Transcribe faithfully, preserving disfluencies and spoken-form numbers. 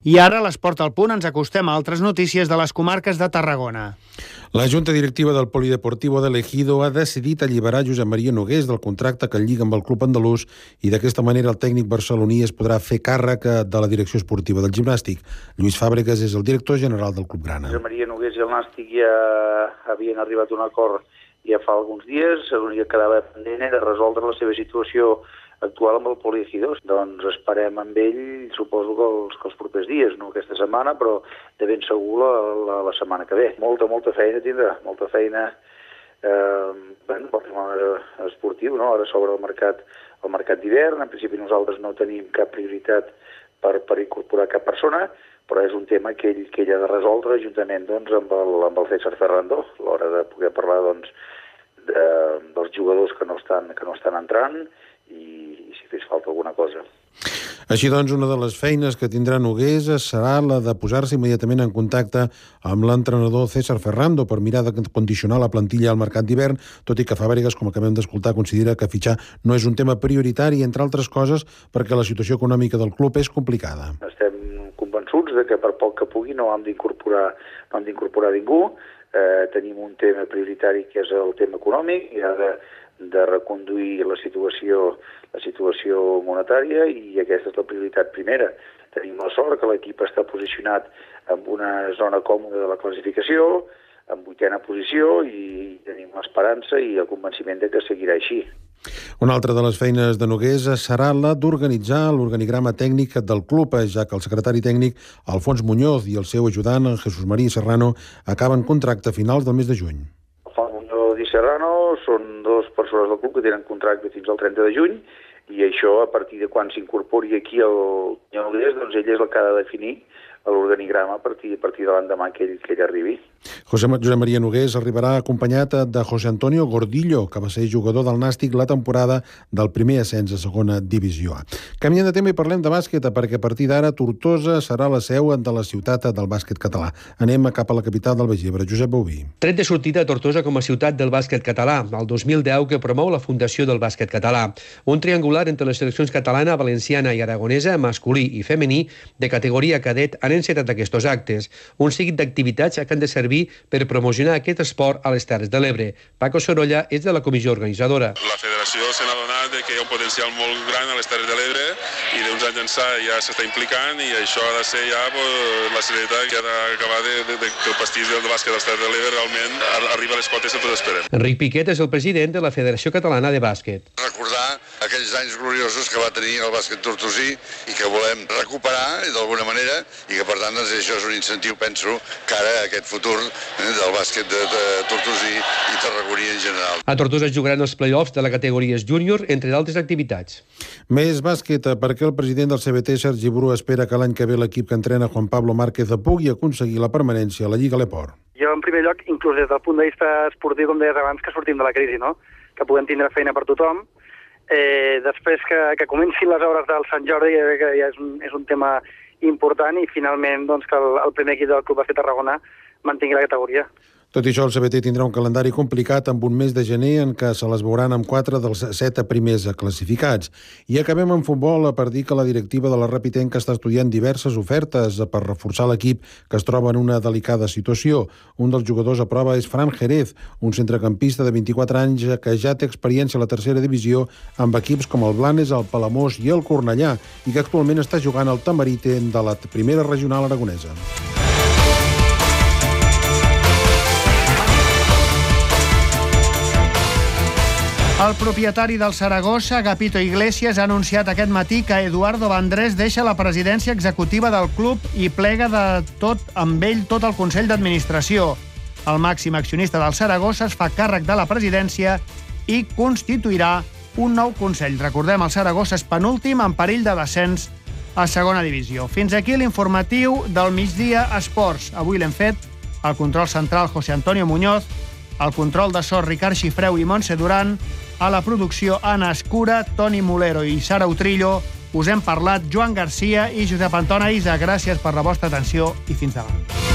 I ara, a l'Esport al Punt, ens acostem a altres notícies de les comarques de Tarragona. La Junta Directiva del Polideportivo de l'Ejido ha decidit alliberar Josep Maria Nogués del contracte que el lliga amb el club andalús i d'aquesta manera el tècnic barceloní es podrà fer càrrec de la direcció esportiva del gimnàstic. Lluís Fàbregas és el director general del Club Grana. Josep Maria Nogués i el Nàstic ja havien arribat a un acord ja fa alguns dies, l'únic que quedava pendent era resoldre la seva situació actual amb el Poliegido. Doncs esperem amb ell, suposo que els, que els propers dies, no aquesta setmana, però de ben segur la, la, la setmana que ve. Molta, molta feina tindrà, molta feina eh, bueno, pel tema esportiu, no? Ara s'obre el mercat, el mercat d'hivern, en principi nosaltres no tenim cap prioritat per, per incorporar cap persona, però és un tema que ell, que ell ha de resoldre juntament doncs, amb, el, amb el César Ferrando, a l'hora de poder parlar doncs, de, dels jugadors que no estan, que no estan entrant, i, i si fes falta alguna cosa. Així doncs, una de les feines que tindrà Nogués serà la de posar-se immediatament en contacte amb l'entrenador César Ferrando per mirar de condicionar la plantilla al mercat d'hivern, tot i que Fàbregas, com acabem d'escoltar, considera que fitxar no és un tema prioritari, entre altres coses, perquè la situació econòmica del club és complicada. Estem convençuts de que per poc que pugui no hem d'incorporar no hem d'incorporar ningú. Eh, tenim un tema prioritari que és el tema econòmic i ha de de reconduir la situació, la situació monetària, i aquesta és la prioritat primera. Tenim la sort que l'equip està posicionat en una zona còmoda de la classificació, en vuitena posició, i tenim l'esperança i el convenciment de que seguirà així. Una altra de les feines de Nogués serà la d'organitzar l'organigrama tècnic del club, ja que el secretari tècnic Alfons Muñoz i el seu ajudant Jesús María Serrano acaben contracte a finals del mes de juny. Alfons i Serrano són dues persones del club que tenen contracte fins al trenta de juny, i això, a partir de quan s'incorpori aquí el Nogués, doncs ell és el que ha de definir l'organigrama a partir, a partir de l'endemà que ell, que ell arribi. José, Josep Maria Nogués arribarà acompanyat de José Antonio Gordillo, que va ser jugador del Nàstic la temporada del primer ascens a segona divisió A. Canviem de tema i parlem de bàsquet, perquè a partir d'ara Tortosa serà la seu de la ciutat del bàsquet català. Anem cap a la capital del Baix Ebre. Josep Bouví. Tret de sortida a Tortosa com a ciutat del bàsquet català, el dos mil deu que promou la Fundació del Bàsquet Català. Un triangular entre les seleccions catalana, valenciana i aragonesa, masculí i femení, de categoria cadet, han encetat aquests actes, un seguit d'activitats que han de servir per promocionar aquest esport a les Terres de l'Ebre. Paco Sorolla és de la comissió organitzadora. La federació se n'ha donat que hi ha un potencial molt gran a les Terres de l'Ebre i d'uns anys ençà ja s'està implicant, i això ha de ser ja pues, la seriositat que ha d'acabar de, de, de, que el pastís del bàsquet de les Terres de l'Ebre realment arriba a les cotes que tots esperem. Enric Piquet és el president de la Federació Catalana de Bàsquet. Recordar aquells anys gloriosos que va tenir el bàsquet tortosí i que volem recuperar d'alguna manera, i que per tant doncs, això és un incentiu, penso, cara a aquest futur eh, del bàsquet de, de Tortosí i tarragoní en general. A Tortosa es jugaran els play-offs de la categoria júnior, entre d'altres activitats. Més bàsquet, perquè el president del C B T, Sergi Bru, espera que l'any que ve l'equip que entrena Juan Pablo Márquez pugui aconseguir la permanència a la Lliga Leport. Jo, en primer lloc, inclús des del punt de vista esportiu, com deies abans, que sortim de la crisi, no? Que puguem tindre feina per tothom. Eh, després que, que comencin les obres del Sant Jordi, que ja és un, és un tema important, i finalment doncs, que el, el primer equip del Club Bàsquet Tarragona mantingui la categoria. Tot i això, el C B T tindrà un calendari complicat amb un mes de gener en què se les veuran amb quatre dels set primers classificats. I acabem amb futbol per dir que la directiva de la Rapitenca està estudiant diverses ofertes per reforçar l'equip que es troba en una delicada situació. Un dels jugadors a prova és Fran Jerez, un centrecampista de vint-i-quatre anys que ja té experiència a la tercera divisió amb equips com el Blanes, el Palamós i el Cornellà, i que actualment està jugant al Tamarite de la primera regional aragonesa. El propietari del Saragossa, Agapito Iglesias, ha anunciat aquest matí que Eduardo Vandrés deixa la presidència executiva del club i plega de tot amb ell tot el Consell d'Administració. El màxim accionista del Saragossa es fa càrrec de la presidència i constituirà un nou Consell. Recordem, el Saragossa és penúltim en perill de descens a segona divisió. Fins aquí l'informatiu del migdia Esports. Avui l'hem fet el control central José Antonio Muñoz, el control de so Ricard Xifreu i Montse Duran, a la producció Anna Escura, Toni Molero i Sara Utrillo. Us hem parlat Joan Garcia i Josep Anton Aïsa. Gràcies per la vostra atenció i fins demà.